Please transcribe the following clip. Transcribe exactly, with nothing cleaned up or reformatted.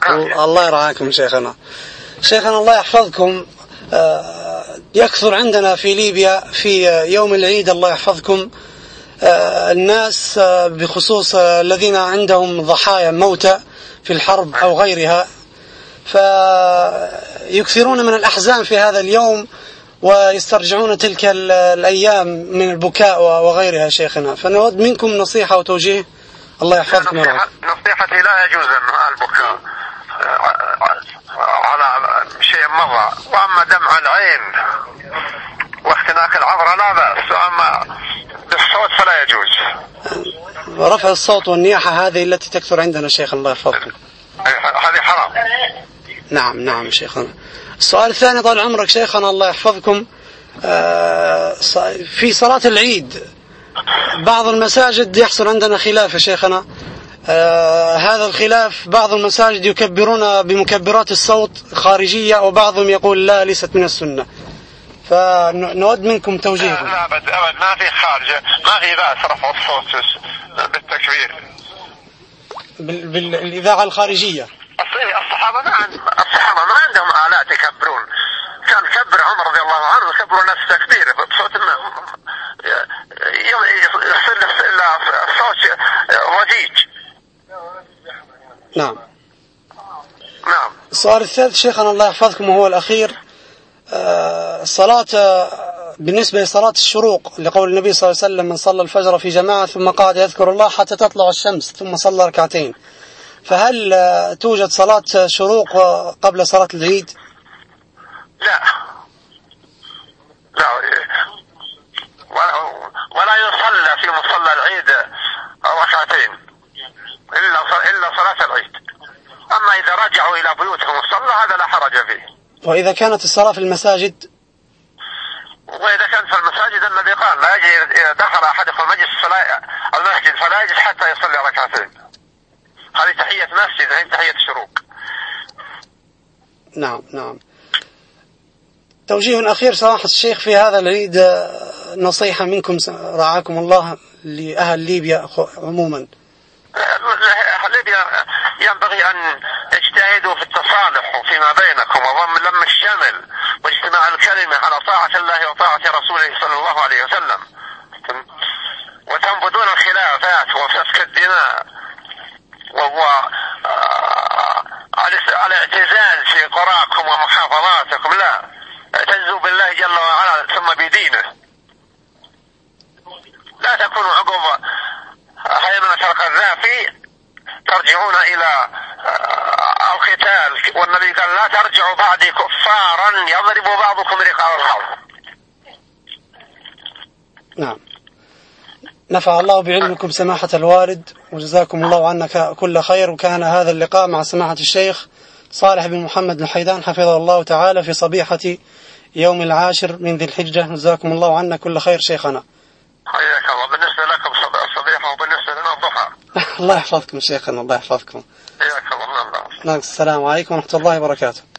الله يرعاكم شيخنا. شيخنا الله يحفظكم، يكثر عندنا في ليبيا في يوم العيد الله يحفظكم الناس بخصوص الذين عندهم ضحايا موتى في الحرب أو غيرها، فيكثرون من الأحزان في هذا اليوم ويسترجعون تلك الأيام من البكاء وغيرها شيخنا، فنود منكم نصيحة وتوجيه. الله يحفظكم. نصيحتي لا يجوز البكاء على شيء مضى، وأما دمع العين واختناق العبرة لا بأس، وأما بالصوت فلا يجوز. رفع الصوت والنياحة هذه التي تكثر عندنا شيخ الله يحفظكم، هذه حرام. نعم نعم شيخنا. السؤال الثاني طال عمرك شيخنا الله يحفظكم، في صلاة العيد بعض المساجد يحصل عندنا خلاف يا شيخنا، هذا الخلاف بعض المساجد يكبرون بمكبرات الصوت خارجية وبعضهم يقول لا ليست من السنة، فنود منكم توجيهكم. لا أبد أبد ما في خارجة، ما في بأس رفع الصوت بالتكبير بالإذاعة الخارجية. الصحابة ما عند الصحابة ما عندهم آلات يكبرون، كان كبر عمر رضي الله عنه يكبروا نفس تكبير بصوت يصل إلى الصوت ضجيج. نعم نعم. السؤال الثالث شيخنا الله يحفظكم وهو الأخير، الصلاة بالنسبة لصلاة الشروق لقول النبي صلى الله عليه وسلم من صلى الفجر في جماعة ثم قعد يذكر الله حتى تطلع الشمس ثم صلى ركعتين، فهل توجد صلاة شروق قبل صلاة العيد؟ لا لا، ولا يصلى في مصلى العيد ركعتين إلا إلا صلاة العيد. أما إذا رجعوا إلى بيوتهم وصلى هذا لا حرج فيه. وإذا كانت الصلاة في المساجد؟ وإذا كانت في المساجد النبي قال لا يجي إذا دخل أحدكم المسجد فلا المسجد فلا يجلس حتى يصلي ركعتين. هذه تحية مسجد، هذه تحية شروق. نعم نعم. توجيه أخير سماحة الشيخ في هذا العيد، نصيحة منكم رعاكم الله لأهل ليبيا عموما. ليبيا ينبغي أن يجتهدوا في التصالح وفيما بينكم وضم لم الشمل واجتماع الكلمة على طاعة الله وطاعة رسوله صلى الله عليه وسلم، وتنبذون الخلافات وسفك الدماء وهو على اعتزاز في قراكم ومحافظاتكم، لا اعتزوا بالله جل وعلا ثم بدينه، لا تكونوا عقب هيمنة القذافي ترجعون إلى القتال، والنبي قال لا ترجعوا بعدي كفارا يضرب بعضكم رقاب الحرب. نعم. نفع الله بعلمكم سماحة الوالد وجزاكم الله عنا كل خير. وكان هذا اللقاء مع سماحة الشيخ صالح بن محمد الحيدان حفظه الله تعالى في صبيحة يوم العاشر من ذي الحجة. جزاكم الله عنا كل خير شيخنا. حياك الله. بالنسبة لكم الصبيحة وبالنسبة لنا الضحى. الله يحفظكم شيخنا، الله يحفظكم. حياك الله. السلام عليكم ورحمة الله وبركاته.